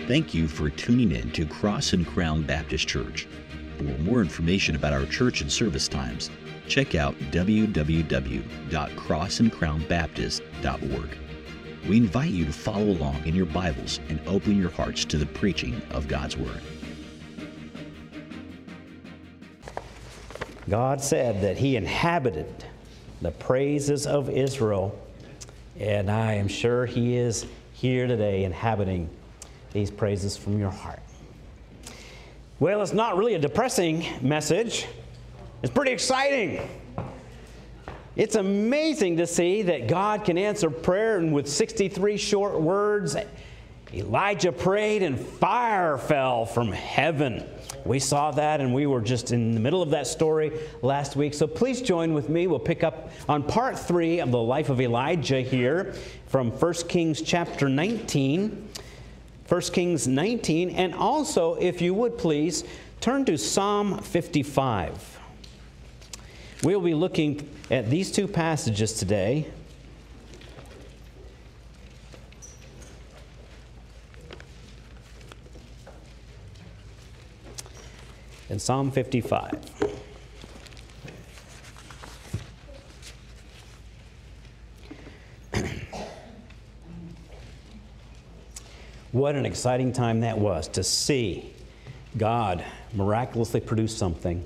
Thank you for tuning in to Cross and Crown Baptist Church. For more information about our church and service times, check out www.crossandcrownbaptist.org. We invite you to follow along in your Bibles and open your hearts to the preaching of God's Word. God said that He inhabited the praises of Israel, and I am sure He is here today inhabiting these praises from your heart. Well, it's not really a depressing message. It's pretty exciting. It's amazing to see that God can answer prayer, and with 63 short words, Elijah prayed and fire fell from heaven. We saw that, and we were just in the middle of that story last week. So please join with me. We'll pick up on part 3 of the life of Elijah here from 1 Kings chapter 19. 1 Kings 19, and also, if you would please, turn to Psalm 55. We'll be looking at these two passages today. In Psalm 55. What an exciting time that was to see God miraculously produce something.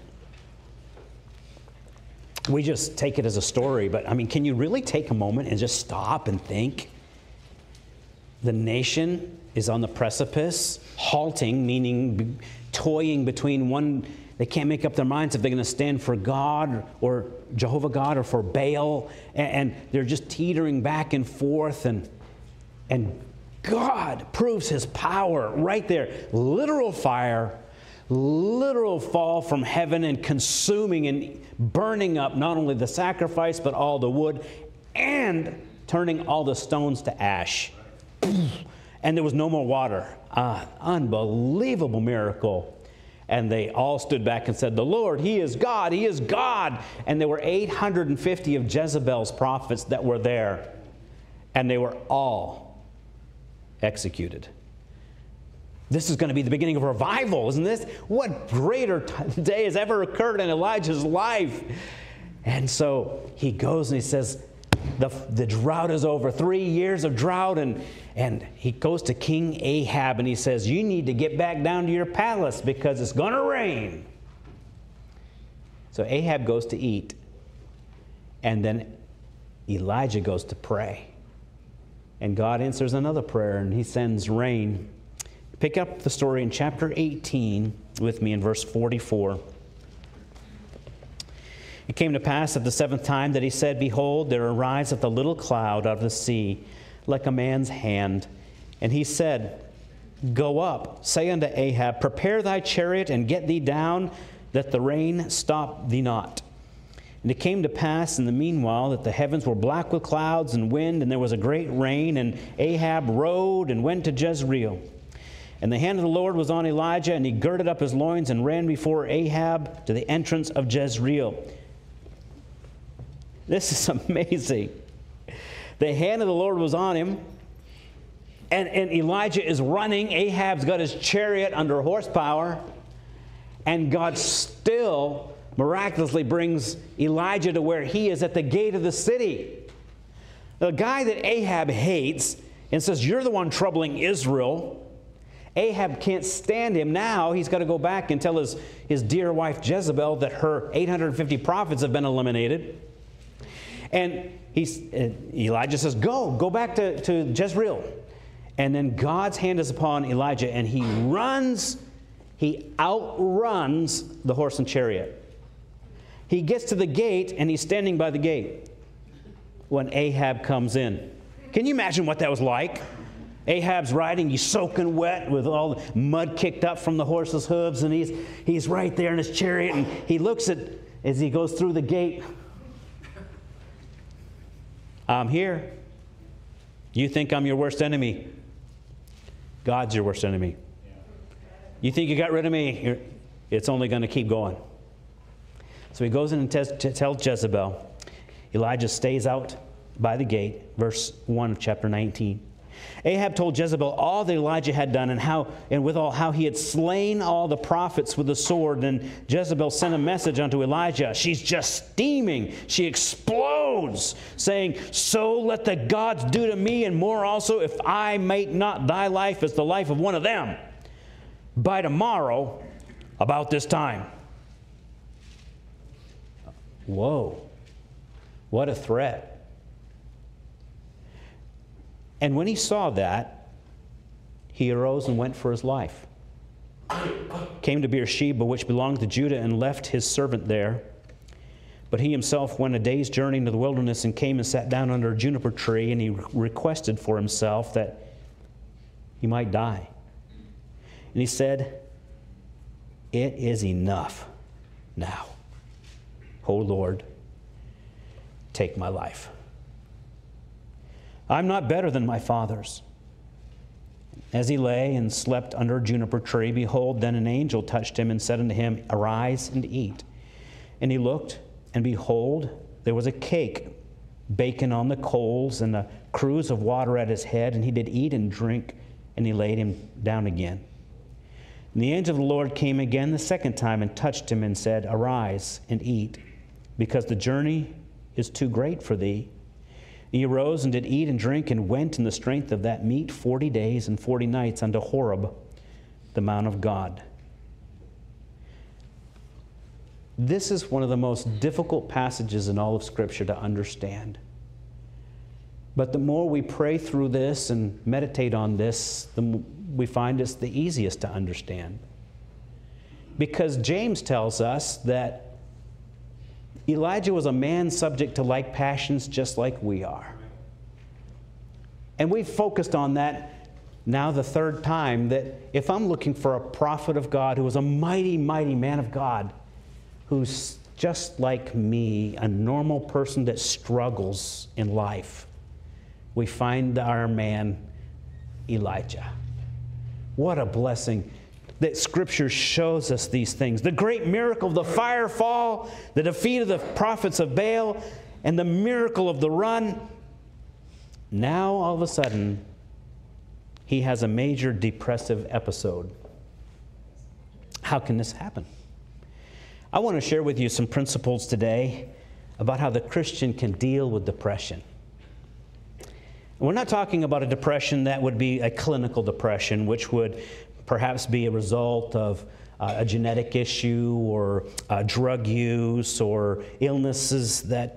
We just take it as a story, but I mean, can you really take a moment and just stop and think? The nation is on the precipice, halting, meaning toying between one. They can't make up their minds if they're going to stand for God or Jehovah God or for Baal, and they're just teetering back and forth, and God proves His power right there. Literal fire, literal fall from heaven and consuming and burning up not only the sacrifice but all the wood and turning all the stones to ash. And there was no more water. Unbelievable miracle. And they all stood back and said, "The Lord, He is God, He is God." And there were 850 of Jezebel's prophets that were there. And they were all executed. This is going to be the beginning of revival, isn't this? What greater day has ever occurred in Elijah's life? And so he goes and he says, the drought is over. 3 years of drought, and he goes to King Ahab and he says, "You need to get back down to your palace because it's going to rain." So Ahab goes to eat, and then Elijah goes to pray. And God answers another prayer, and He sends rain. Pick up the story in chapter 18 with me in verse 44. It came to pass at the 7th time that he said, "Behold, there ariseth a little cloud out of the sea, like a man's hand. And he said, Go up, say unto Ahab, Prepare thy chariot, and get thee down, that the rain stop thee not. And it came to pass in the meanwhile that the heavens were black with clouds and wind, and there was a great rain, and Ahab rode and went to Jezreel. And the hand of the Lord was on Elijah, and he girded up his loins and ran before Ahab to the entrance of Jezreel." This is amazing. The hand of the Lord was on him, and Elijah is running. Ahab's got his chariot under horsepower, and God still miraculously brings Elijah to where he is at the gate of the city. The guy that Ahab hates and says, "You're the one troubling Israel." Ahab can't stand him. Now he's got to go back and tell his dear wife Jezebel that her 850 prophets have been eliminated. And Elijah says, go back to Jezreel. And then God's hand is upon Elijah, and he outruns the horse and chariot. He gets to the gate, and he's standing by the gate when Ahab comes in. Can you imagine what that was like? Ahab's riding, he's soaking wet with all the mud kicked up from the horse's hooves, and he's right there in his chariot, and he looks as he goes through the gate. "I'm here. You think I'm your worst enemy? God's your worst enemy. You think you got rid of me? It's only going to keep going." So he goes in and tells Jezebel. Elijah stays out by the gate, verse 1 of chapter 19. Ahab told Jezebel all that Elijah had done, and how he had slain all the prophets with the sword. And Jezebel sent a message unto Elijah. She's just steaming. She explodes, saying, "So let the gods do to me, and more also, if I make not thy life as the life of one of them, by tomorrow about this time." Whoa. What a threat. And when he saw that, he arose and went for his life. Came to Beersheba, which belonged to Judah, and left his servant there. But he himself went a day's journey into the wilderness and came and sat down under a juniper tree, and he requested for himself that he might die. And he said, "It is enough now. O Lord, take my life. I'm not better than my fathers." As he lay and slept under a juniper tree, behold, then an angel touched him and said unto him, "Arise and eat." And he looked, and behold, there was a cake baken on the coals, and a cruse of water at his head. And he did eat and drink, and he laid him down again. And the angel of the Lord came again the second time and touched him and said, "Arise and eat, because the journey is too great for thee." He arose and did eat and drink, and went in the strength of that meat 40 days and 40 nights unto Horeb, the mount of God. This is one of the most difficult passages in all of Scripture to understand. But the more we pray through this and meditate on this, we find it's the easiest to understand. Because James tells us that Elijah was a man subject to like passions just like we are. And we've focused on that now the third time, that if I'm looking for a prophet of God who was a mighty, mighty man of God, who's just like me, a normal person that struggles in life, we find our man Elijah. What a blessing that Scripture shows us these things. The great miracle of the fire fall, the defeat of the prophets of Baal, and the miracle of the run. Now, all of a sudden, he has a major depressive episode. How can this happen? I want to share with you some principles today about how the Christian can deal with depression. We're not talking about a depression that would be a clinical depression, which would perhaps be a result of a genetic issue or drug use or illnesses that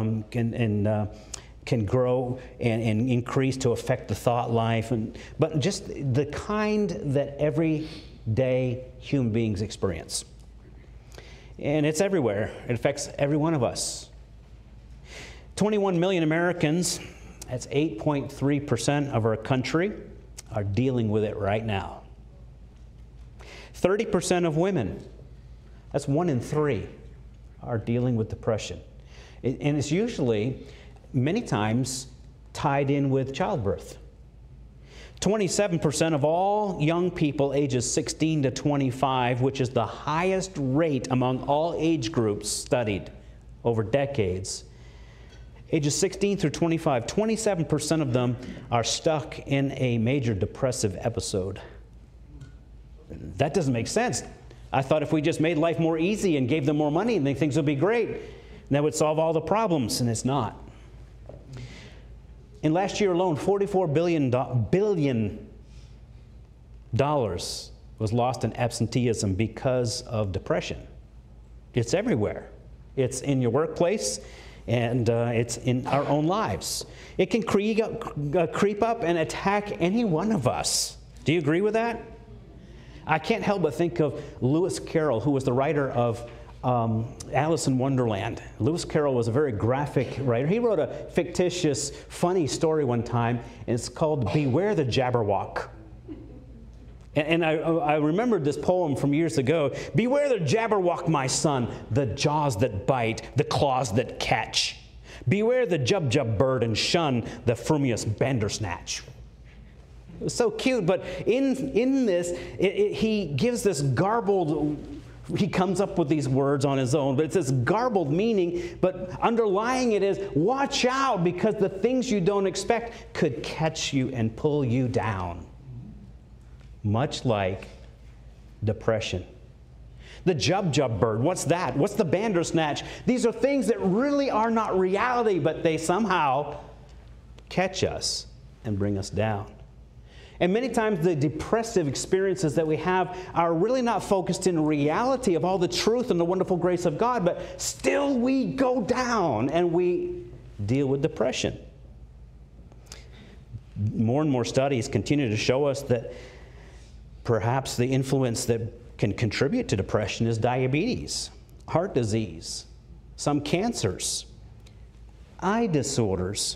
can grow and increase to affect the thought life, but just the kind that everyday human beings experience. And it's everywhere. It affects every one of us. 21 million Americans, that's 8.3% of our country, are dealing with it right now. 30% of women, that's 1 in 3, are dealing with depression. And it's usually, many times, tied in with childbirth. 27% of all young people ages 16 to 25, which is the highest rate among all age groups studied over decades, ages 16 through 25, 27% of them are stuck in a major depressive episode. That doesn't make sense. I thought if we just made life more easy and gave them more money, then things would be great. And that would solve all the problems, and it's not. In last year alone, $44 billion was lost in absenteeism because of depression. It's everywhere. It's in your workplace, and it's in our own lives. It can creep up and attack any one of us. Do you agree with that? I can't help but think of Lewis Carroll, who was the writer of Alice in Wonderland. Lewis Carroll was a very graphic writer. He wrote a fictitious, funny story one time, and it's called Beware the Jabberwock. And I remembered this poem from years ago. Beware the Jabberwock, my son, the jaws that bite, the claws that catch. Beware the Jubjub bird and shun the frumious Bandersnatch. It was so cute, but in this, he gives this garbled he comes up with these words on his own, but it's this garbled meaning, but underlying it is, watch out, because the things you don't expect could catch you and pull you down. Much like depression. The jub bird, what's that? What's the bandersnatch? These are things that really are not reality, but they somehow catch us and bring us down. And many times the depressive experiences that we have are really not focused in reality of all the truth and the wonderful grace of God, but still we go down and we deal with depression. More and more studies continue to show us that perhaps the influence that can contribute to depression is diabetes, heart disease, some cancers, eye disorders,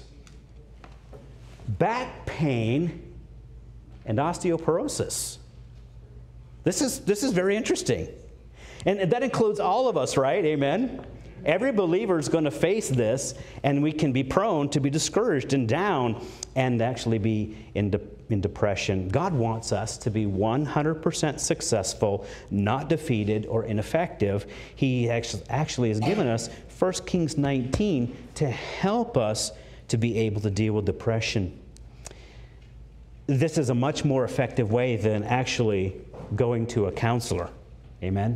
back pain, and osteoporosis. This is very interesting. And that includes all of us, right? Amen? Every believer is going to face this, and we can be prone to be discouraged and down and actually be in depression. God wants us to be 100% successful, not defeated or ineffective. He actually has given us 1 Kings 19 to help us to be able to deal with depression. This is a much more effective way than actually going to a counselor. Amen?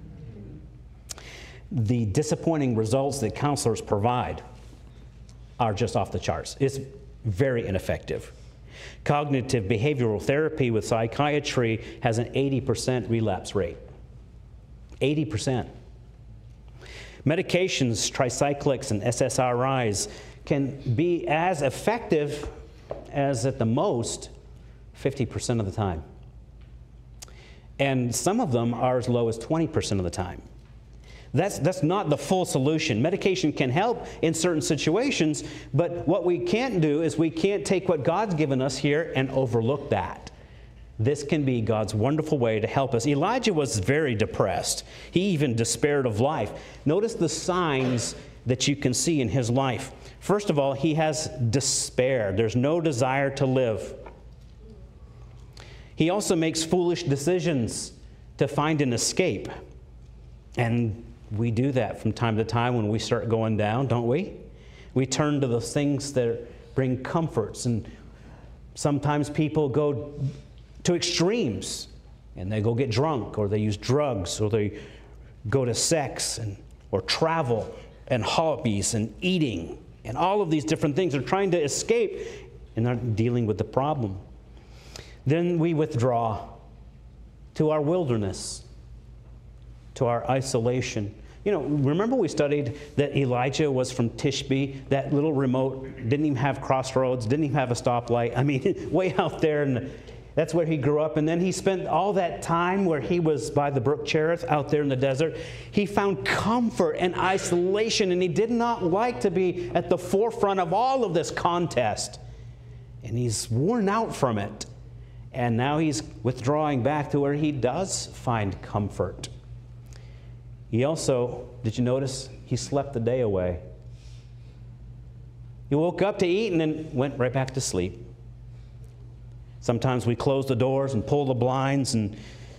The disappointing results that counselors provide are just off the charts. It's very ineffective. Cognitive behavioral therapy with psychiatry has an 80% relapse rate. 80%. Medications, tricyclics and SSRIs, can be as effective as at the most 50% of the time. And some of them are as low as 20% of the time. That's not the full solution. Medication can help in certain situations, but what we can't do is we can't take what God's given us here and overlook that. This can be God's wonderful way to help us. Elijah was very depressed. He even despaired of life. Notice the signs that you can see in his life. First of all, he has despair. There's no desire to live. He also makes foolish decisions to find an escape. And we do that from time to time when we start going down, don't we? We turn to those things that bring comforts, and sometimes people go to extremes and they go get drunk, or they use drugs, or they go to sex or travel and hobbies and eating and all of these different things. They're trying to escape and not dealing with the problem. Then we withdraw to our wilderness, to our isolation. You know, remember we studied that Elijah was from Tishbe, that little remote, didn't even have crossroads, didn't even have a stoplight. I mean, way out there, and that's where he grew up. And then he spent all that time where he was by the brook Cherith out there in the desert. He found comfort and isolation, and he did not like to be at the forefront of all of this contest. And he's worn out from it. And now he's withdrawing back to where he does find comfort. He also, did you notice, he slept the day away. He woke up to eat and then went right back to sleep. Sometimes we close the doors and pull the blinds and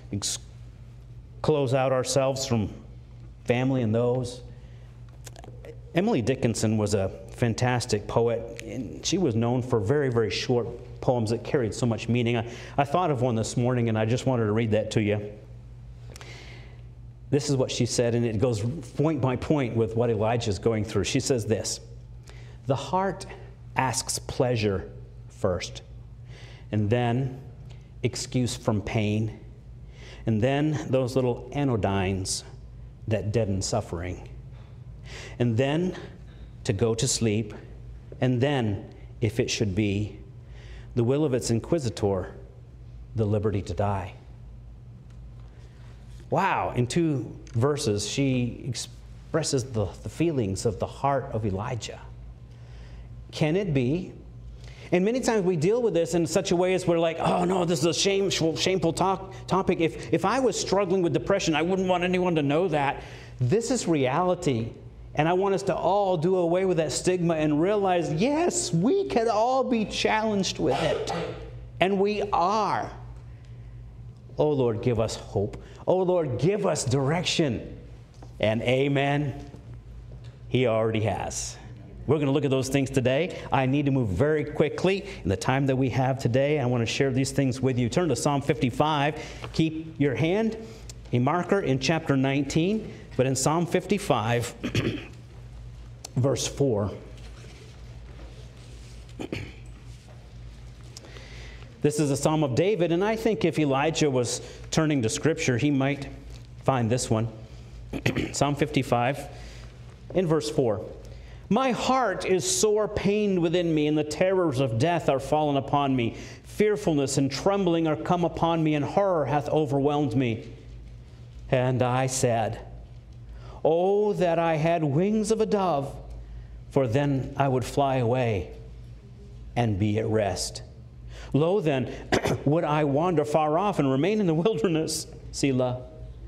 close out ourselves from family and those. Emily Dickinson was a fantastic poet, and she was known for very, very short poems that carried so much meaning. I thought of one this morning, and I just wanted to read that to you. This is what she said, and it goes point by point with what Elijah is going through. She says this: the heart asks pleasure first, and then excuse from pain, and then those little anodynes that deaden suffering, and then to go to sleep, and then, if it should be, the will of its inquisitor, the liberty to die. Wow, in 2 verses, she expresses the feelings of the heart of Elijah. Can it be? And many times we deal with this in such a way as we're like, oh no, this is a shameful topic. If I was struggling with depression, I wouldn't want anyone to know that. This is reality. And I want us to all do away with that stigma and realize, yes, we can all be challenged with it. And we are. Oh Lord, give us hope. Oh Lord, give us direction. And amen, He already has. We're going to look at those things today. I need to move very quickly in the time that we have today. I want to share these things with you. Turn to Psalm 55. Keep your hand, a marker in chapter 19, but in Psalm 55, verse 4. This is a Psalm of David, and I think if Elijah was turning to Scripture, he might find this one. Psalm 55, in verse 4. My heart is sore pained within me, and the terrors of death are fallen upon me. Fearfulness and trembling are come upon me, and horror hath overwhelmed me. And I said, Oh, that I had wings of a dove, for then I would fly away and be at rest. Lo, then, would I wander far off and remain in the wilderness, Selah.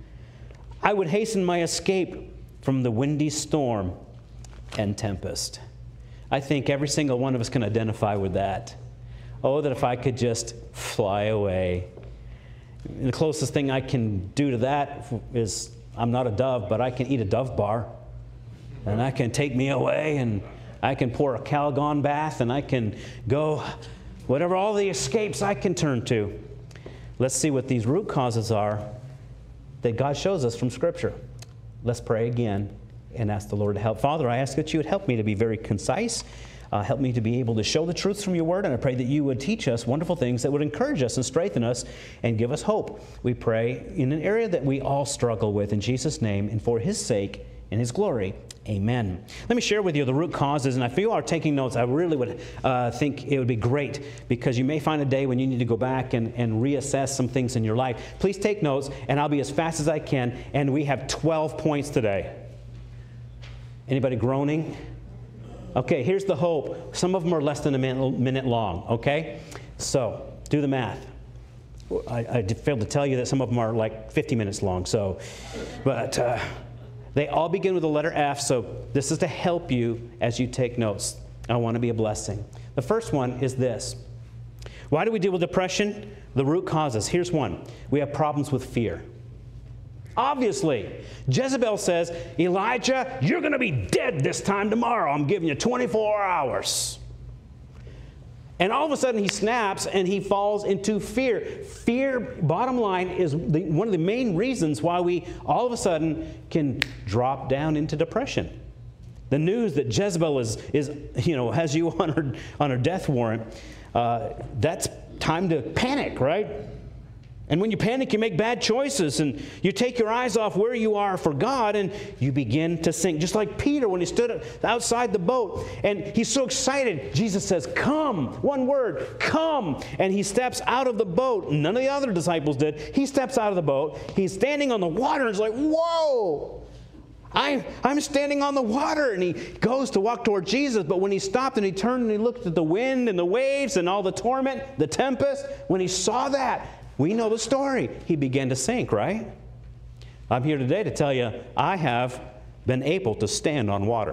I would hasten my escape from the windy storm and tempest. I think every single one of us can identify with that. Oh, that if I could just fly away. And the closest thing I can do to that is, I'm not a dove, but I can eat a Dove bar. And that can take me away, and I can pour a Calgon bath, and I can go, whatever all the escapes I can turn to. Let's see what these root causes are that God shows us from Scripture. Let's pray again and ask the Lord to help. Father, I ask that you would help me to be very concise. Help me to be able to show the truths from your word, and I pray that you would teach us wonderful things that would encourage us and strengthen us and give us hope. We pray in an area that we all struggle with, in Jesus' name and for his sake and his glory. Amen. Let me share with you the root causes, and if you are taking notes, I really would think it would be great, because you may find a day when you need to go back and reassess some things in your life. Please take notes, and I'll be as fast as I can, and we have 12 points today. Anybody groaning? Okay, here's the hope. Some of them are less than a minute long, okay? So, do the math. I failed to tell you that some of them are like 50 minutes long, but they all begin with the letter F, so this is to help you as you take notes. I want to be a blessing. The first one is this. Why do we deal with depression? The root causes. Here's one. We have problems with fear. Obviously, Jezebel says, Elijah, you're going to be dead this time tomorrow. I'm giving you 24 hours. And all of a sudden he snaps and he falls into fear. Fear, bottom line, is one of the main reasons why we all of a sudden can drop down into depression. The news that Jezebel has you on her death warrant, that's time to panic, right? And when you panic, you make bad choices, and you take your eyes off where you are for God, and you begin to sink. Just like Peter when he stood outside the boat, and he's so excited. Jesus says, come, one word, come. And he steps out of the boat. None of the other disciples did. He steps out of the boat. He's standing on the water, and it's like, whoa, I'm standing on the water. And he goes to walk toward Jesus, but when he stopped and he turned and he looked at the wind and the waves and all the torment, the tempest, when he saw that, we know the story. He began to sink, right? I'm here today to tell you, I have been able to stand on water.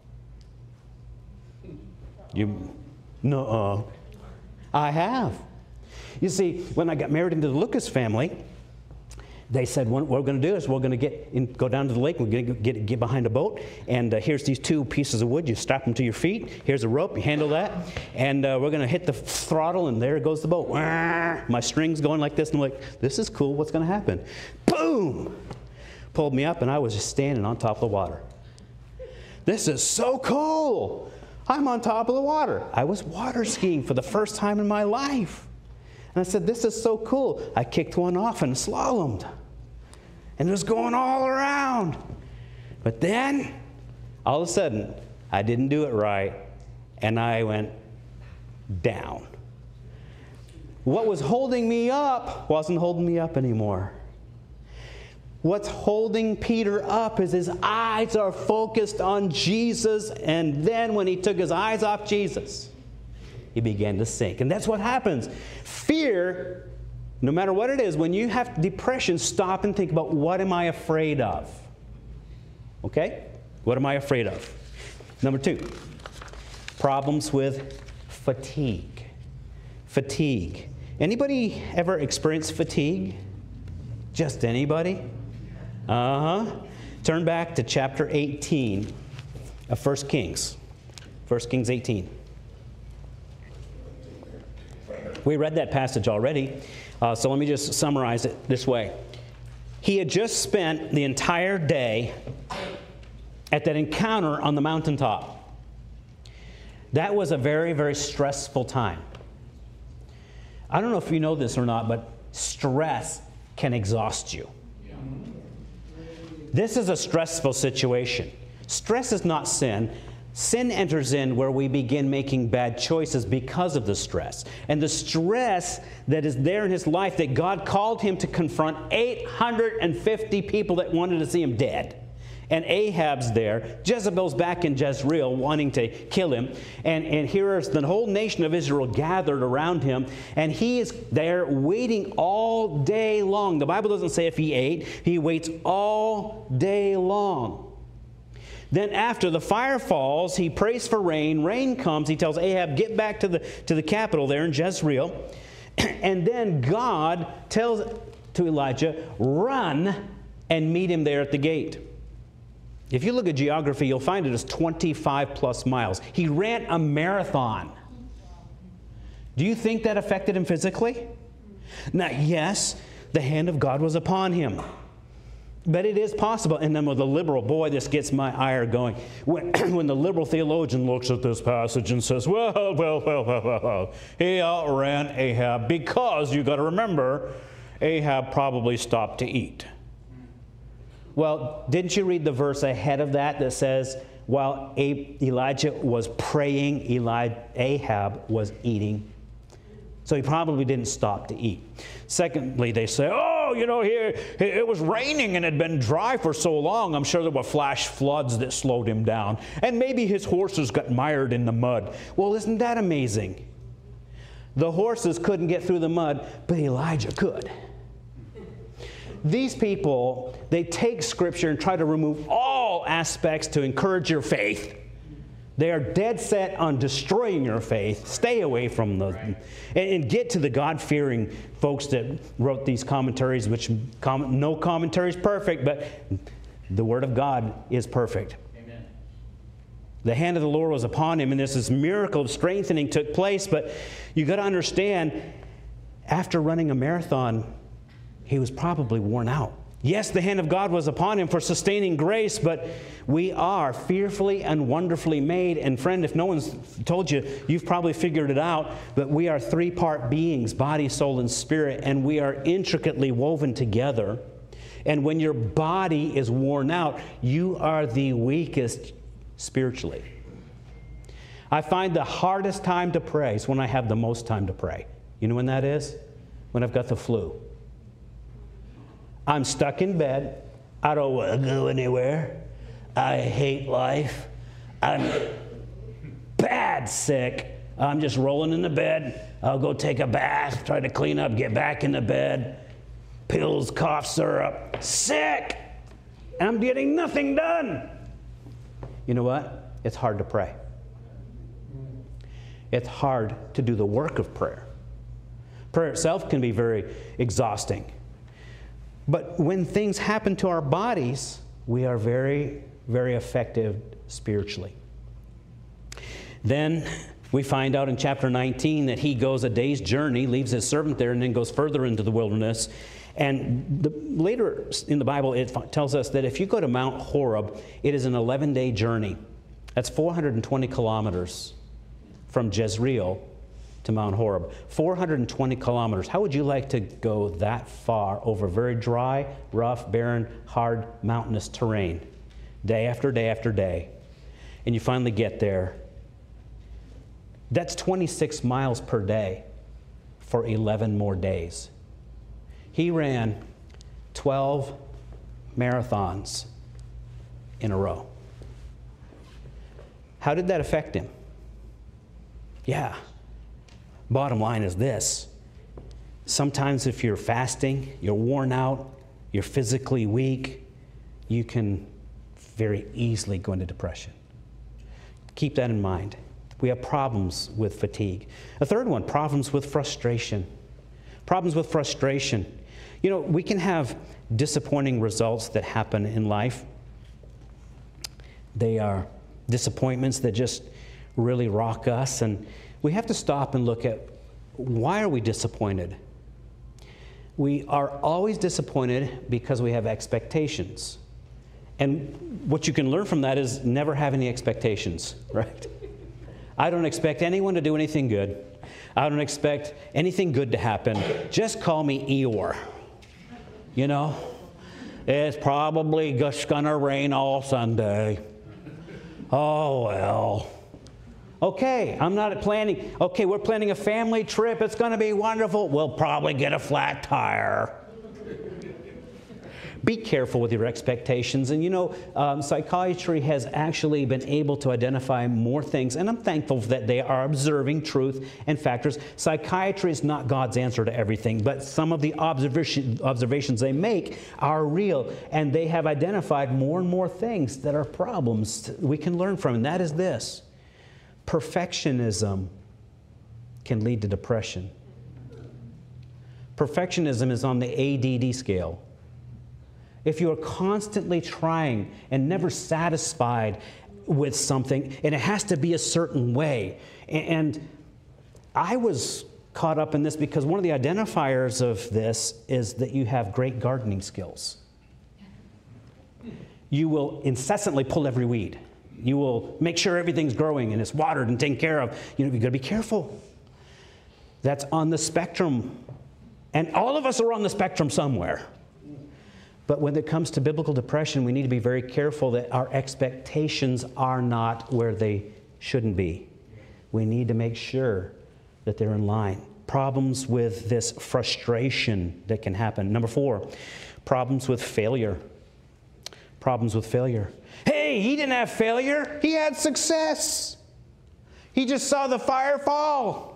I have. You see, when I got married into the Lucas family, they said, what we're going to do is we're going to go down to the lake, we're going to get behind a boat, and here's these two pieces of wood. You strap them to your feet. Here's a rope. You handle that. And we're going to hit the throttle, and there goes the boat. My string's going like this, and I'm like, this is cool. What's going to happen? Boom! Pulled me up, and I was just standing on top of the water. This is so cool. I'm on top of the water. I was water skiing for the first time in my life. And I said, this is so cool. I kicked one off and slalomed. And it was going all around. But then, all of a sudden, I didn't do it right, and I went down. What was holding me up wasn't holding me up anymore. What's holding Peter up is his eyes are focused on Jesus, and then when he took his eyes off Jesus, he began to sink. And that's what happens. Fear, no matter what it is, when you have depression, stop and think about, what am I afraid of? Okay? What am I afraid of? Number 2, problems with fatigue. Fatigue. Anybody ever experienced fatigue? Just anybody? Turn back to chapter 18 of 1 Kings. 1 Kings 18. We read that passage already, so let me just summarize it this way. He had just spent the entire day at that encounter on the mountaintop. That was a very, very stressful time. I don't know if you know this or not, but stress can exhaust you. This is a stressful situation. Stress is not sin. Sin enters in where we begin making bad choices because of the stress. And the stress that is there in his life, that God called him to confront 850 people that wanted to see him dead. And Ahab's there. Jezebel's back in Jezreel wanting to kill him. And here is the whole nation of Israel gathered around him. And he is there waiting all day long. The Bible doesn't say if he ate. He waits all day long. Then after the fire falls, he prays for rain. Rain comes. He tells Ahab, get back to the capital there in Jezreel. And then God tells to Elijah, run and meet him there at the gate. If you look at geography, you'll find it is 25 plus miles. He ran a marathon. Do you think that affected him physically? Now, yes, the hand of God was upon him. But it is possible. And then with the liberal, boy, this gets my ire going. When the liberal theologian looks at this passage and says, well, he outran Ahab because, you've got to remember, Ahab probably stopped to eat. Well, didn't you read the verse ahead of that says, while Elijah was praying, Ahab was eating? So he probably didn't stop to eat. Secondly, they say, here it was raining and had been dry for so long. I'm sure there were flash floods that slowed him down. And maybe his horses got mired in the mud. Well, isn't that amazing? The horses couldn't get through the mud, but Elijah could. These people, they take Scripture and try to remove all aspects to encourage your faith. They are dead set on destroying your faith. Stay away from those. And get to the God-fearing folks that wrote these commentaries, which no commentary is perfect, but the Word of God is perfect. Amen. The hand of the Lord was upon him, and this miracle of strengthening took place. But you've got to understand, after running a marathon, he was probably worn out. Yes, the hand of God was upon him for sustaining grace, but we are fearfully and wonderfully made. And friend, if no one's told you, you've probably figured it out, but we are three-part beings, body, soul, and spirit, and we are intricately woven together. And when your body is worn out, you are the weakest spiritually. I find the hardest time to pray is when I have the most time to pray. You know when that is? When I've got the flu. I'm stuck in bed. I don't want to go anywhere. I hate life. I'm bad sick. I'm just rolling in the bed. I'll go take a bath, try to clean up, get back in the bed. Pills, cough syrup. Sick! I'm getting nothing done. You know what? It's hard to pray. It's hard to do the work of prayer. Prayer itself can be very exhausting. But when things happen to our bodies, we are very, very effective spiritually. Then we find out in chapter 19 that he goes a day's journey, leaves his servant there, and then goes further into the wilderness. And later in the Bible, it tells us that if you go to Mount Horeb, it is an 11-day journey. That's 420 kilometers from Jezreel to Mount Horeb. 420 kilometers. How would you like to go that far over very dry, rough, barren, hard, mountainous terrain, day after day after day? And you finally get there. That's 26 miles per day for 11 more days. He ran 12 marathons in a row. How did that affect him? Yeah. Bottom line is this. Sometimes if you're fasting, you're worn out, you're physically weak, you can very easily go into depression. Keep that in mind. We have problems with fatigue. A third one, problems with frustration. Problems with frustration. You know, we can have disappointing results that happen in life. They are disappointments that just really rock us, and we have to stop and look at, why are we disappointed? We are always disappointed because we have expectations. And what you can learn from that is never have any expectations, right? I don't expect anyone to do anything good. I don't expect anything good to happen. Just call me Eeyore. You know, it's probably just gonna rain all Sunday. Oh, well. Okay, I'm not planning. Okay, we're planning a family trip. It's gonna be wonderful. We'll probably get a flat tire. Be careful with your expectations. And you know, psychiatry has actually been able to identify more things, and I'm thankful that they are observing truth and factors. Psychiatry is not God's answer to everything, but some of the observations they make are real, and they have identified more and more things that are problems we can learn from, and that is this. Perfectionism can lead to depression. Perfectionism is on the ADD scale. If you are constantly trying and never satisfied with something, and it has to be a certain way. And I was caught up in this because one of the identifiers of this is that you have great gardening skills. You will incessantly pull every weed. You will make sure everything's growing and it's watered and taken care of. You know, you've got to be careful. That's on the spectrum. And all of us are on the spectrum somewhere. But when it comes to biblical depression, we need to be very careful that our expectations are not where they shouldn't be. We need to make sure that they're in line. Problems with this frustration that can happen. Number 4, problems with failure. Problems with failure. Hey, he didn't have failure. He had success. He just saw the fire fall.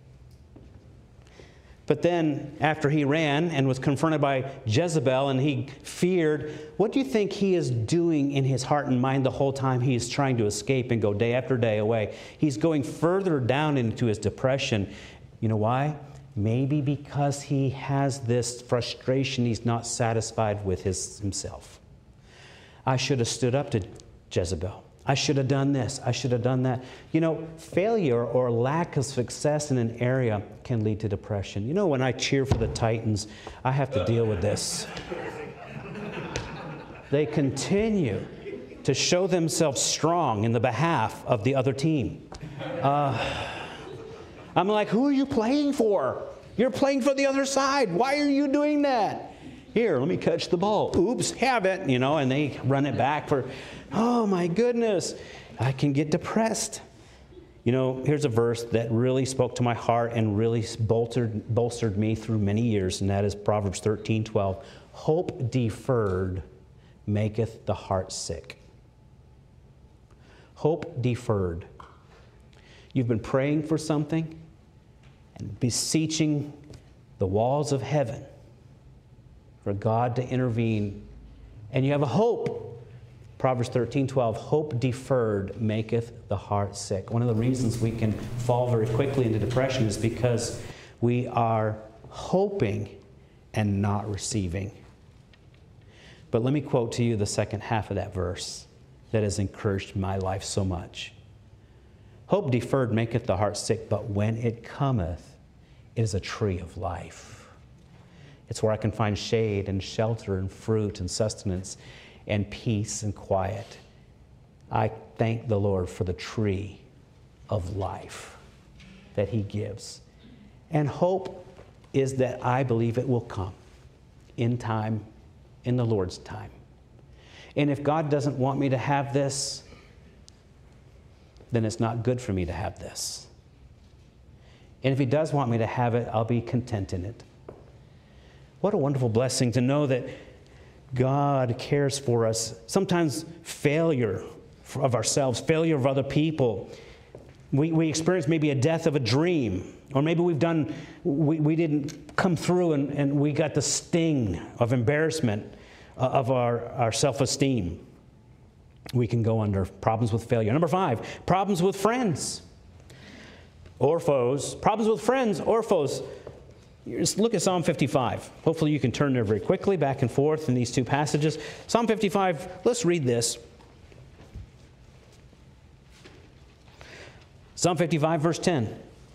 But then, after he ran and was confronted by Jezebel and he feared, what do you think he is doing in his heart and mind the whole time he is trying to escape and go day after day away? He's going further down into his depression. You know why? Maybe because he has this frustration, he's not satisfied with himself. I should have stood up to Jezebel. I should have done this. I should have done that. You know, failure or lack of success in an area can lead to depression. You know, when I cheer for the Titans, I have to deal with this. They continue to show themselves strong in the behalf of the other team. I'm like, who are you playing for? You're playing for the other side. Why are you doing that? Here, let me catch the ball. Oops, have it. You know, and they run it back for... Oh my goodness, I can get depressed. You know, here's a verse that really spoke to my heart and really bolstered me through many years, and that is Proverbs 13:12. Hope deferred maketh the heart sick. Hope deferred. You've been praying for something and beseeching the walls of heaven for God to intervene, and you have a hope. Proverbs 13:12, hope deferred maketh the heart sick. One of the reasons we can fall very quickly into depression is because we are hoping and not receiving. But let me quote to you the second half of that verse that has encouraged my life so much. Hope deferred maketh the heart sick, but when it cometh, it is a tree of life. It's where I can find shade and shelter and fruit and sustenance and peace and quiet. I thank the Lord for the tree of life that He gives. And hope is that I believe it will come in time, in the Lord's time. And if God doesn't want me to have this, then it's not good for me to have this. And if He does want me to have it, I'll be content in it. What a wonderful blessing to know that God cares for us. Sometimes failure of ourselves, failure of other people. We experience maybe a death of a dream, or maybe we didn't come through and we got the sting of embarrassment of our self-esteem. We can go under problems with failure. Number 5, problems with friends or foes. Problems with friends or foes. Just look at Psalm 55. Hopefully you can turn there very quickly, back and forth in these two passages. Psalm 55, let's read this. Psalm 55, verse 10.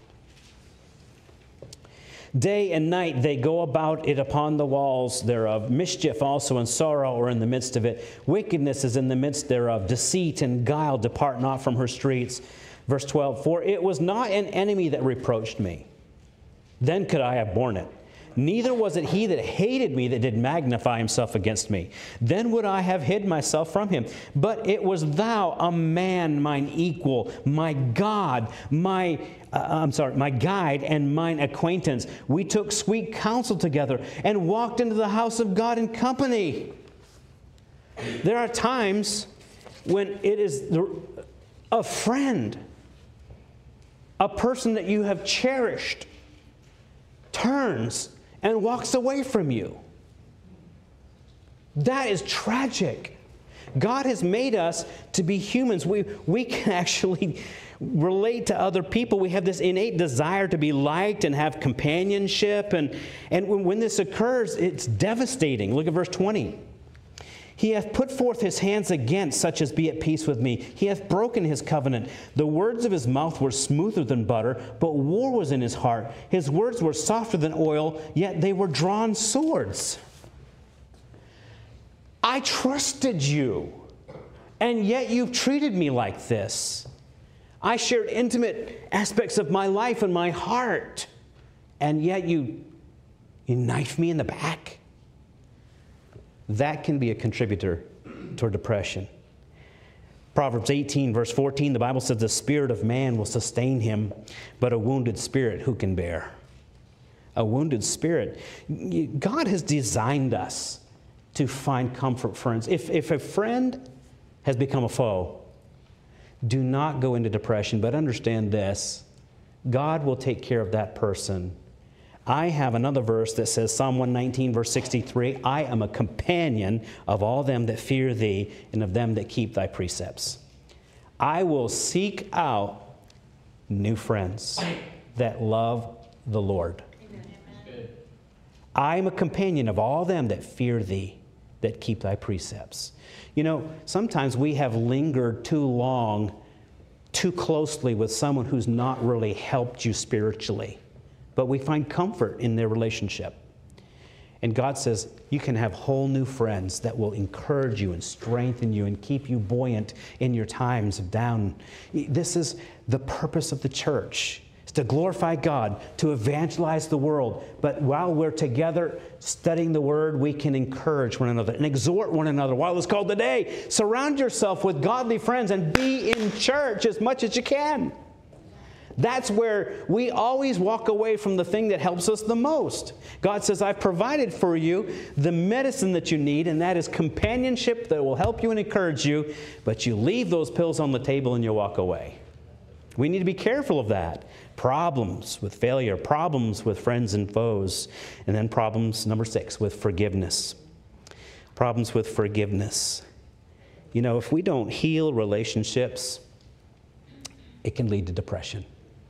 Day and night they go about it upon the walls thereof. Mischief also and sorrow are in the midst of it. Wickedness is in the midst thereof. Deceit and guile depart not from her streets. Verse 12. For it was not an enemy that reproached me. Then could I have borne it. Neither was it he that hated me that did magnify himself against me. Then would I have hid myself from him. But it was thou, a man, mine equal, my God, my guide and mine acquaintance. We took sweet counsel together and walked into the house of God in company. There are times when it is a friend, a person that you have cherished, turns and walks away from you. That is tragic. God has made us to be humans. We can actually relate to other people. We have this innate desire to be liked and have companionship. And when this occurs, it's devastating. Look at verse 20. He hath put forth his hands against such as be at peace with me. He hath broken his covenant. The words of his mouth were smoother than butter, but war was in his heart. His words were softer than oil, yet they were drawn swords. I trusted you, and yet you've treated me like this. I shared intimate aspects of my life and my heart, and yet you knife me in the back. That can be a contributor toward depression. Proverbs 18, verse 14, the Bible says, the spirit of man will sustain him, but a wounded spirit who can bear? A wounded spirit. God has designed us to find comfort, friends. If a friend has become a foe, do not go into depression, but understand this. God will take care of that person. I have another verse that says, Psalm 119, verse 63, I am a companion of all them that fear thee and of them that keep thy precepts. I will seek out new friends that love the Lord. Amen. I am a companion of all them that fear thee, that keep thy precepts. You know, sometimes we have lingered too long, too closely with someone who's not really helped you spiritually. But we find comfort in their relationship. And God says, you can have whole new friends that will encourage you and strengthen you and keep you buoyant in your times of down. This is the purpose of the church. It's to glorify God, to evangelize the world. But while we're together studying the Word, we can encourage one another and exhort one another while it's called the day. Surround yourself with godly friends and be in church as much as you can. That's where we always walk away from the thing that helps us the most. God says, I've provided for you the medicine that you need, and that is companionship that will help you and encourage you, but you leave those pills on the table and you walk away. We need to be careful of that. Problems with failure, problems with friends and foes, and then problems, number 6, with forgiveness. Problems with forgiveness. You know, if we don't heal relationships, it can lead to depression.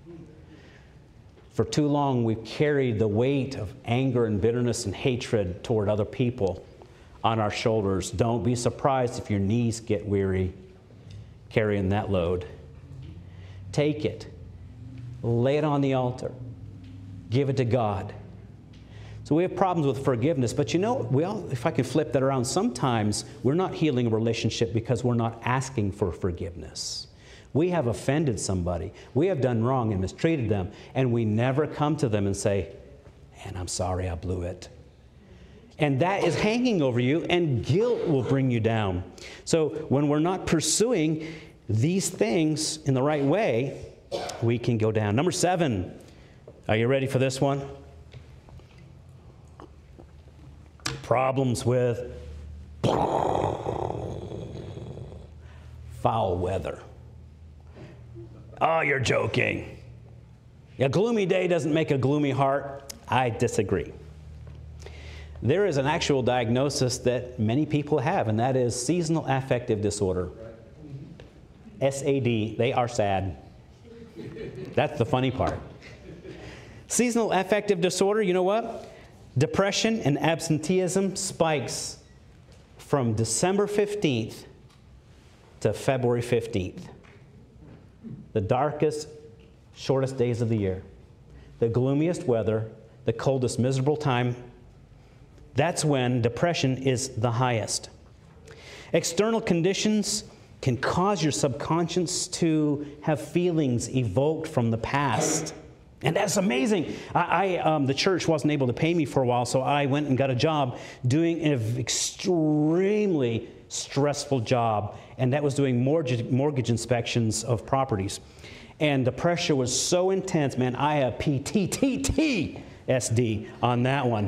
For too long, we've carried the weight of anger and bitterness and hatred toward other people on our shoulders. Don't be surprised if your knees get weary carrying that load. Take it. Lay it on the altar. Give it to God. So we have problems with forgiveness, but you know, if I can flip that around, sometimes we're not healing a relationship because we're not asking for forgiveness. We have offended somebody. We have done wrong and mistreated them, and we never come to them and say, man, I'm sorry I blew it. And that is hanging over you, and guilt will bring you down. So when we're not pursuing these things in the right way, we can go down. Number 7, are you ready for this one? Problems with foul weather. Oh, you're joking. A gloomy day doesn't make a gloomy heart. I disagree. There is an actual diagnosis that many people have, and that is seasonal affective disorder. SAD. They are sad. That's the funny part. Seasonal affective disorder, you know what? Depression and absenteeism spikes from December 15th to February 15th. The darkest, shortest days of the year. The gloomiest weather, the coldest, miserable time. That's when depression is the highest. External conditions can cause your subconscious to have feelings evoked from the past. And that's amazing. The church wasn't able to pay me for a while, so I went and got a job doing an extremely stressful job, and that was doing mortgage inspections of properties. And the pressure was so intense, man, I have PTSD on that one.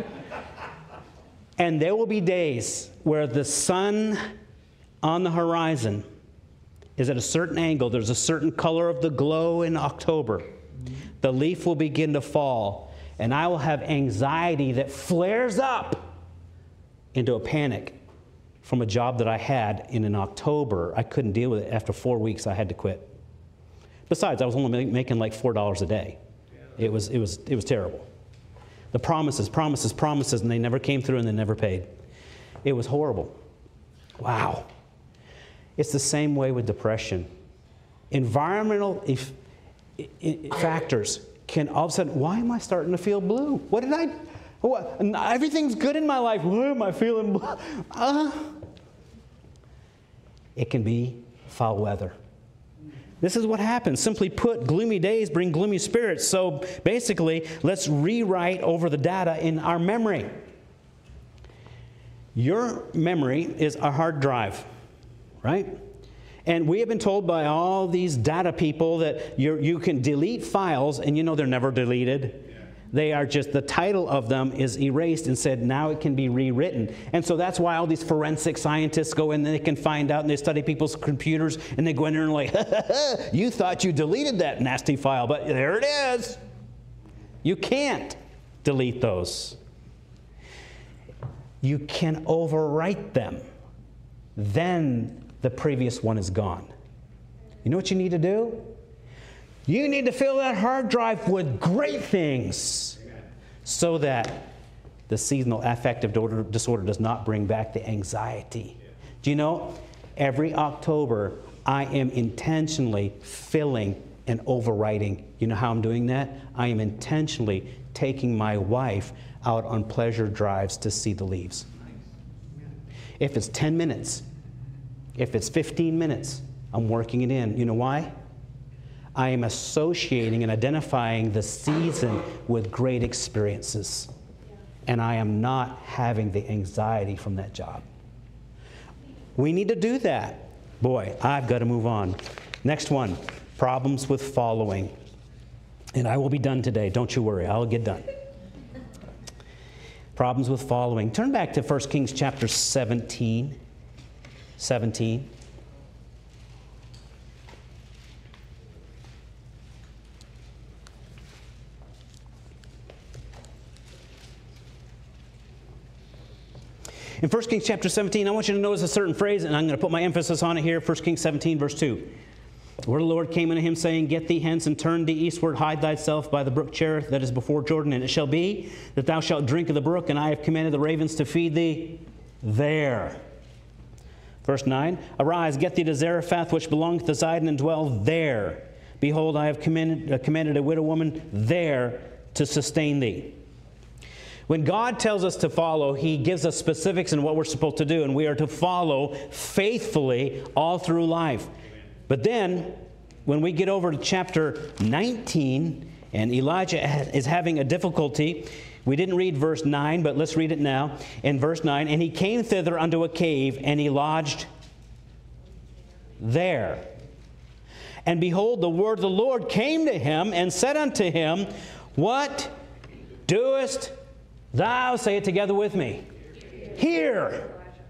And there will be days where the sun on the horizon is at a certain angle. There's a certain color of the glow in October. The leaf will begin to fall, and I will have anxiety that flares up into a panic from a job that I had in October. I couldn't deal with it. After 4 weeks, I had to quit. Besides, I was only making like $4 a day. It was terrible. The promises, and they never came through and they never paid. It was horrible. Wow. It's the same way with depression. Environmental factors can all of a sudden, why am I starting to feel blue? Everything's good in my life. Why am I feeling blue? It can be foul weather. This is what happens. Simply put, gloomy days bring gloomy spirits. So basically, let's rewrite over the data in our memory. Your memory is a hard drive, right? And we have been told by all these data people that you can delete files, and you know they're never deleted. They are just, the title of them is erased and said now it can be rewritten. And so that's why all these forensic scientists go in and they can find out, and they study people's computers, and they go in there and like, you thought you deleted that nasty file, but there it is. You can't delete those. You can overwrite them. Then the previous one is gone. You know what you need to do? You need to fill that hard drive with great things so that the seasonal affective disorder does not bring back the anxiety. Do you know, every October, I am intentionally filling and overwriting. You know how I'm doing that? I am intentionally taking my wife out on pleasure drives to see the leaves. If it's 10 minutes, if it's 15 minutes, I'm working it in. You know why? I am associating and identifying the season with great experiences. And I am not having the anxiety from that job. We need to do that. Boy, I've got to move on. Next one, problems with following. And I will be done today. Don't you worry, I'll get done. Problems with following. Turn back to 1 Kings chapter 17. In 1 Kings chapter 17, I want you to notice a certain phrase, and I'm going to put my emphasis on it here. 1 Kings 17, verse 2. The word of the Lord came unto him, saying, Get thee hence, and turn thee eastward, hide thyself by the brook Cherith that is before Jordan. And it shall be that thou shalt drink of the brook, and I have commanded the ravens to feed thee there. Verse 9, Arise, get thee to Zarephath, which belongeth to Zidon, and dwell there. Behold, I have commanded a widow woman there to sustain thee. When God tells us to follow, He gives us specifics in what we're supposed to do, and we are to follow faithfully all through life. But then, when we get over to chapter 19, and Elijah is having a difficulty, we didn't read verse 9, but let's read it now. In verse 9, And he came thither unto a cave, and he lodged there. And behold, the word of the Lord came to him, and said unto him, What doest thou? Say it together with me. Here.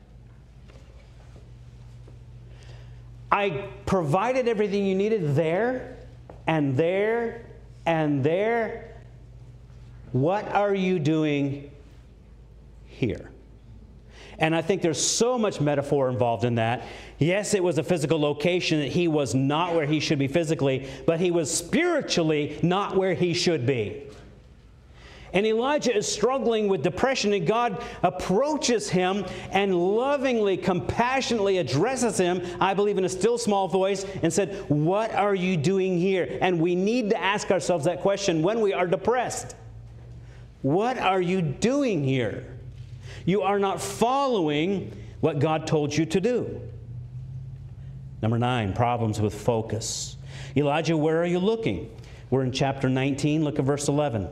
I provided everything you needed there, and there, and there. What are you doing here? And I think there's so much metaphor involved in that. Yes, it was a physical location that he was not where he should be physically, but he was spiritually not where he should be. And Elijah is struggling with depression, and God approaches him and lovingly, compassionately addresses him, I believe in a still small voice, and said, "What are you doing here?" And we need to ask ourselves that question when we are depressed. What are you doing here? You are not following what God told you to do. Number 9, problems with focus. Elijah, where are you looking? We're in chapter 19. Look at verse 11.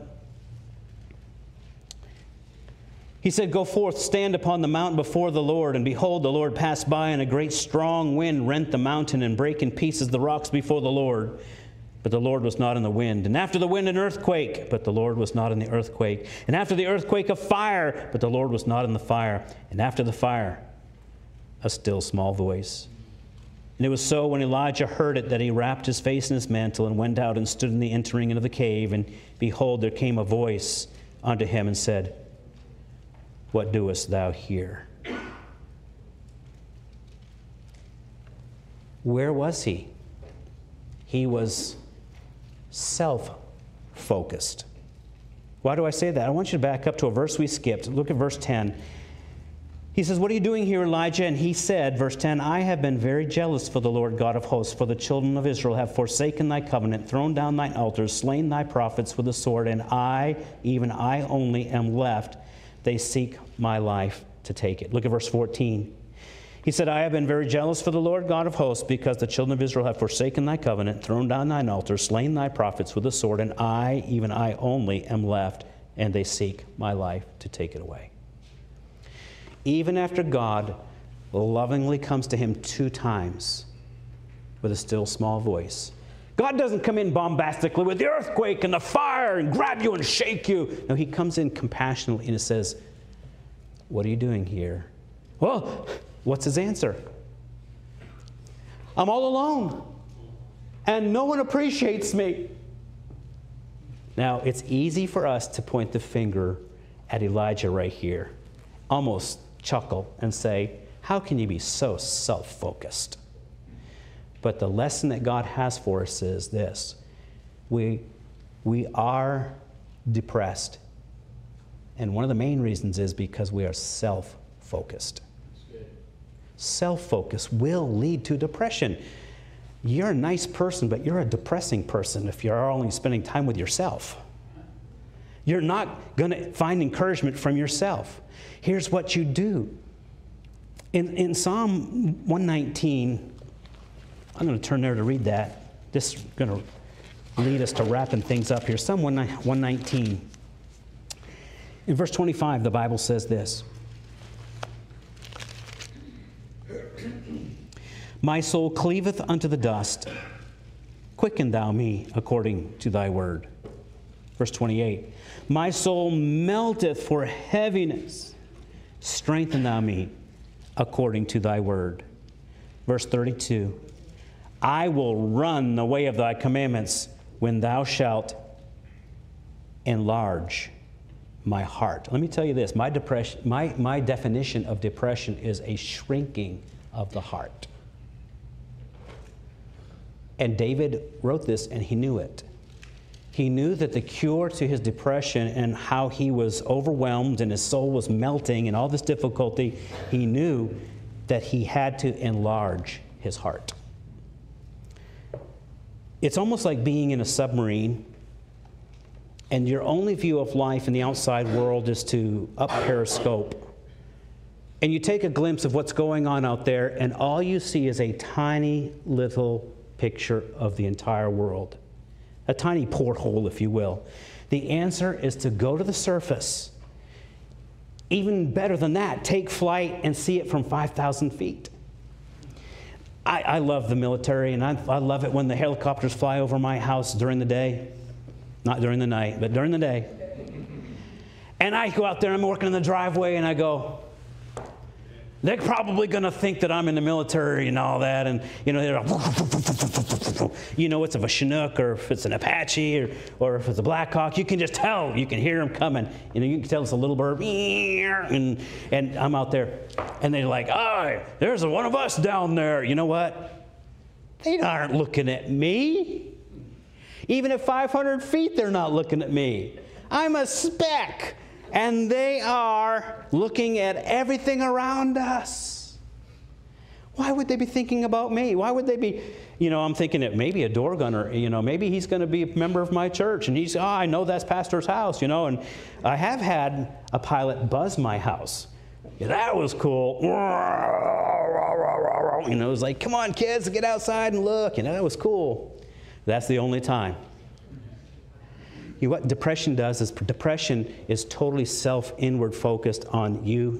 He said, "Go forth, stand upon the mountain before the Lord. And behold, the Lord passed by, and a great strong wind rent the mountain and brake in pieces the rocks before the Lord. But the Lord was not in the wind. And after the wind, an earthquake. But the Lord was not in the earthquake. And after the earthquake, a fire. But the Lord was not in the fire. And after the fire, a still small voice. And it was so when Elijah heard it that he wrapped his face in his mantle and went out and stood in the entering into the cave. And behold, there came a voice unto him and said, What doest thou here?" Where was he? He was self-focused. Why do I say that? I want you to back up to a verse we skipped. Look at verse 10. He says, "What are you doing here, Elijah?" And he said, verse 10, "I have been very jealous for the Lord God of hosts, for the children of Israel have forsaken thy covenant, thrown down thine altars, slain thy prophets with the sword, and I, even I only, am left. They seek my life to take it." Look at verse 14. He said, "I have been very jealous for the Lord God of hosts, because the children of Israel have forsaken thy covenant, thrown down thine altar, slain thy prophets with the sword, and I, even I only, am left, and they seek my life to take it away." Even after God lovingly comes to him 2 times with a still small voice, God doesn't come in bombastically with the earthquake and the fire and grab you and shake you. No, he comes in compassionately and says, "What are you doing here?" Well, what's his answer? "I'm all alone, and no one appreciates me." Now, it's easy for us to point the finger at Elijah right here, almost chuckle and say, "How can you be so self-focused?" But the lesson that God has for us is this: we are depressed. And one of the main reasons is because we are self-focused. Self-focus will lead to depression. You're a nice person, but you're a depressing person if you're only spending time with yourself. You're not going to find encouragement from yourself. Here's what you do. In Psalm 119, I'm going to turn there to read that. This is going to lead us to wrapping things up here. Psalm 119. In verse 25, the Bible says this: "My soul cleaveth unto the dust. Quicken thou me according to thy word." Verse 28. "My soul melteth for heaviness. Strengthen thou me according to thy word." Verse 32. "I will run the way of thy commandments when thou shalt enlarge my heart." Let me tell you this. My definition of depression is a shrinking of the heart. And David wrote this, and he knew it. He knew that the cure to his depression and how he was overwhelmed and his soul was melting and all this difficulty, he knew that he had to enlarge his heart. It's almost like being in a submarine, and your only view of life in the outside world is to up periscope. And you take a glimpse of what's going on out there, and all you see is a tiny little picture of the entire world. A tiny porthole, if you will. The answer is to go to the surface. Even better than that, take flight and see it from 5,000 feet. I love the military, and I love it when the helicopters fly over my house during the day. Not during the night, but during the day. And I go out there, I'm working in the driveway, and I go, They're probably going to think that I'm in the military and all that. And, they're like, it's if a Chinook or if it's an Apache or if it's a Black Hawk, you can just tell. You can hear them coming. You can tell it's a little bird. And I'm out there. And they're like, oh, there's one of us down there. You know what? They aren't looking at me. Even at 500 feet, they're not looking at me. I'm a speck. And they are looking at everything around us. Why would they be thinking about me? Why would they be, I'm thinking that maybe a door gunner, maybe he's going to be a member of my church. And I know that's pastor's house, and I have had a pilot buzz my house. Yeah, that was cool. It was like, come on, kids, get outside and look. That was cool. That's the only time. What depression does is depression is totally self-inward focused on you.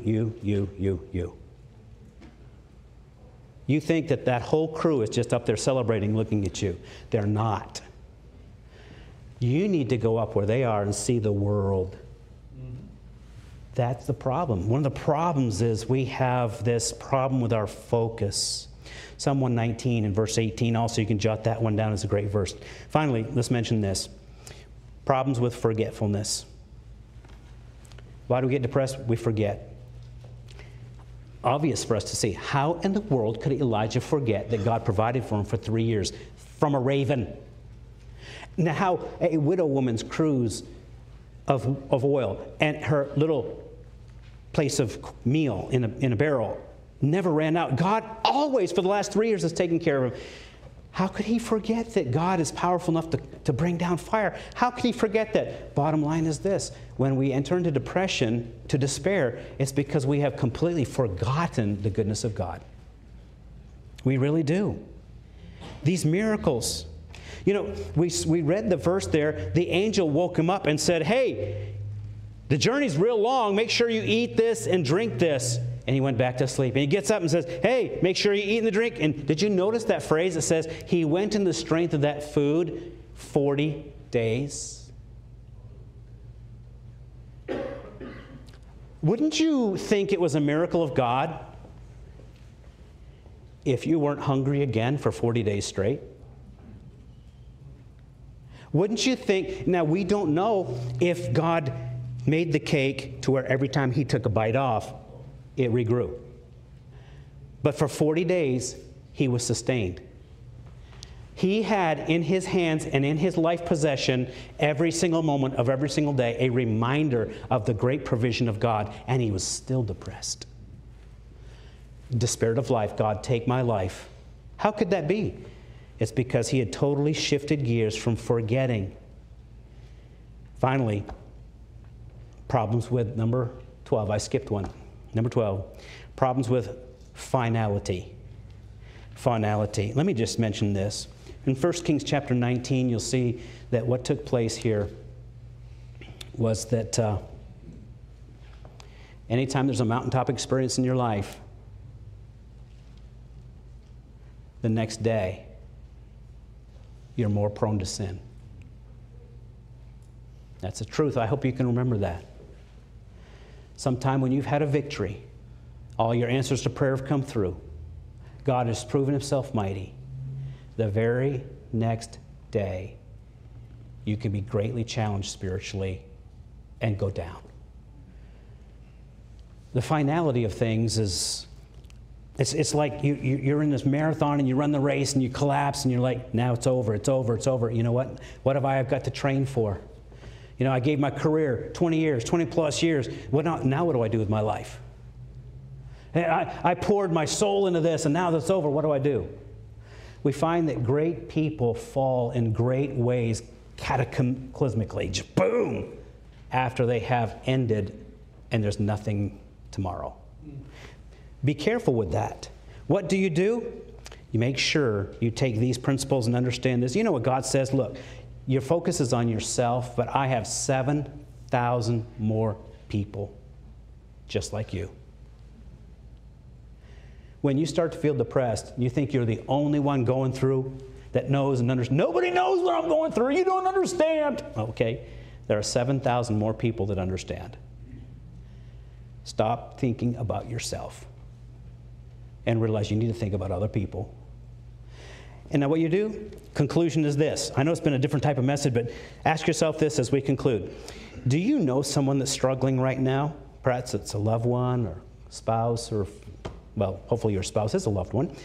You think that whole crew is just up there celebrating, looking at you. They're not. You need to go up where they are and see the world. That's the problem. One of the problems is we have this problem with our focus. Psalm 119 and verse 18 also, you can jot that one down as a great verse. Finally, let's mention this. Problems with forgetfulness. Why do we get depressed? We forget. Obvious for us to see. How in the world could Elijah forget that God provided for him for 3 years from a raven? Now, how a widow woman's cruse of oil and her little place of meal in a barrel never ran out. God always, for the last 3 years, has taken care of him. How could he forget that God is powerful enough to bring down fire? How could he forget that? Bottom line is this. When we enter into depression, to despair, it's because we have completely forgotten the goodness of God. We really do. These miracles. We read the verse there. The angel woke him up and said, hey, the journey's real long. Make sure you eat this and drink this. And he went back to sleep. And he gets up and says, hey, make sure you eat and drink. And did you notice that phrase that says, he went in the strength of that food 40 days? Wouldn't you think it was a miracle of God if you weren't hungry again for 40 days straight? Wouldn't you think, now we don't know if God made the cake to where every time he took a bite off, it regrew. But for 40 days, he was sustained. He had in his hands and in his life possession every single moment of every single day a reminder of the great provision of God, and he was still depressed. Despaired of life, God, take my life. How could that be? It's because he had totally shifted gears from forgetting. Finally, problems with number 12. I skipped one. Number 12, problems with finality. Finality. Let me just mention this. In 1 Kings chapter 19, you'll see that what took place here was that anytime there's a mountaintop experience in your life, the next day, you're more prone to sin. That's the truth. I hope you can remember that. Sometime when you've had a victory, all your answers to prayer have come through, God has proven himself mighty, the very next day, you can be greatly challenged spiritually and go down. The finality of things is, it's like you're in this marathon and you run the race and you collapse and you're like, now it's over, it's over, it's over. You know what? What have I got to train for? I gave my career 20 years, 20 plus years. Now what do I do with my life? I poured my soul into this, and now that's over. What do I do? We find that great people fall in great ways cataclysmically. Just boom! After they have ended, and there's nothing tomorrow. Be careful with that. What do? You make sure you take these principles and understand this. You know what God says? Look, your focus is on yourself, but I have 7,000 more people just like you. When you start to feel depressed, you think you're the only one going through that knows and understands. Nobody knows what I'm going through. You don't understand. Okay, there are 7,000 more people that understand. Stop thinking about yourself. and realize you need to think about other people. And now what you do, conclusion is this. I know it's been a different type of message, but ask yourself this as we conclude. Do you know someone that's struggling right now? Perhaps it's a loved one or spouse, or, well, hopefully your spouse is a loved one.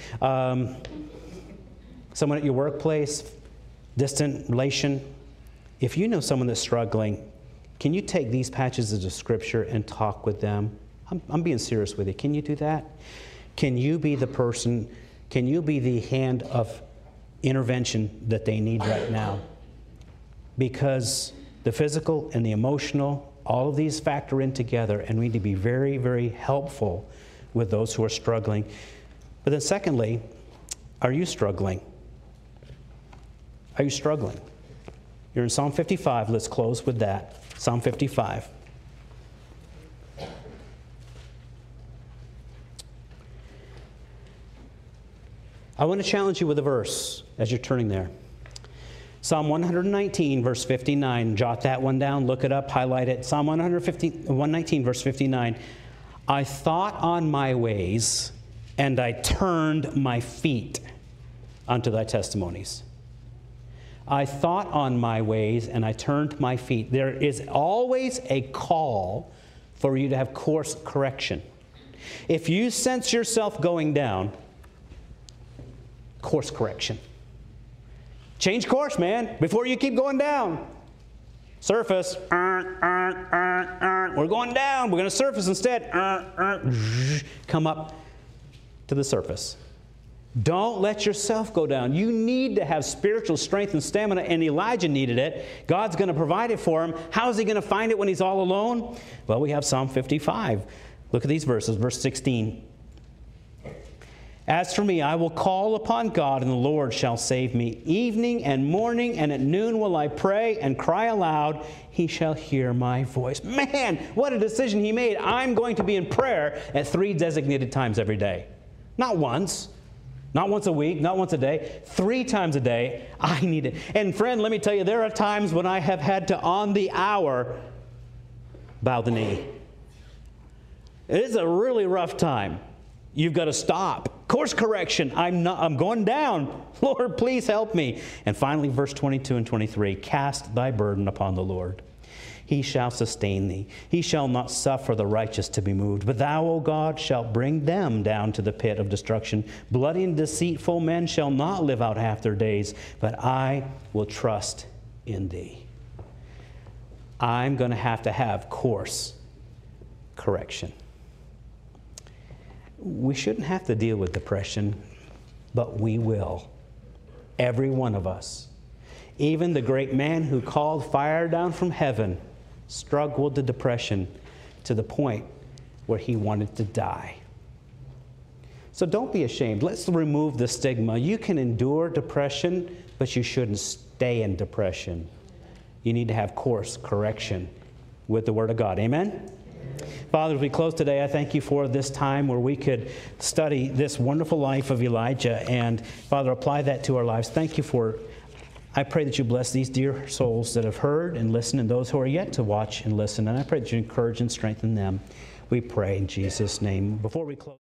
Someone at your workplace, distant relation. If you know someone that's struggling, can you take these passages of Scripture and talk with them? I'm being serious with you. Can you do that? Can you be the person, can you be the hand of intervention that they need right now? Because the physical and the emotional, all of these factor in together, and we need to be very, very helpful with those who are struggling. But then secondly, are you struggling? Are you struggling? You're in Psalm 55. Let's close with that. Psalm 55. I want to challenge you with a verse as you're turning there. Psalm 119, verse 59. Jot that one down, look it up, highlight it. Psalm 119, verse 59. I thought on my ways, and I turned my feet unto thy testimonies. I thought on my ways, and I turned my feet. There is always a call for you to have course correction. If you sense yourself going down, course correction. Change course, man, before you keep going down. Surface. We're going down. We're going to surface instead. Come up to the surface. Don't let yourself go down. You need to have spiritual strength and stamina, and Elijah needed it. God's going to provide it for him. How is he going to find it when he's all alone? Well, we have Psalm 55. Look at these verses, verse 16. As for me, I will call upon God, and the Lord shall save me. Evening and morning and at noon will I pray and cry aloud. He shall hear my voice. Man, what a decision he made. I'm going to be in prayer at 3 designated times every day. Not once. Not once a week, not once a day, 3 times a day. I need it. And friend, let me tell you, there are times when I have had to, on the hour, bow the knee. It is a really rough time. You've got to stop. Course correction. I'm going down. Lord, please help me. And finally, verse 22 and 23, cast thy burden upon the Lord. He shall sustain thee. He shall not suffer the righteous to be moved. But thou, O God, shalt bring them down to the pit of destruction. Bloody and deceitful men shall not live out half their days, but I will trust in thee. I'm going to have course correction. We shouldn't have to deal with depression, but we will. Every one of us. Even the great man who called fire down from heaven struggled with depression to the point where he wanted to die. So don't be ashamed. Let's remove the stigma. You can endure depression, but you shouldn't stay in depression. You need to have course correction with the Word of God. Amen? Father, as we close today, I thank you for this time where we could study this wonderful life of Elijah and, Father, apply that to our lives. Thank you for I pray that you bless these dear souls that have heard and listened and those who are yet to watch and listen. And I pray that you encourage and strengthen them. We pray in Jesus' name. Before we close.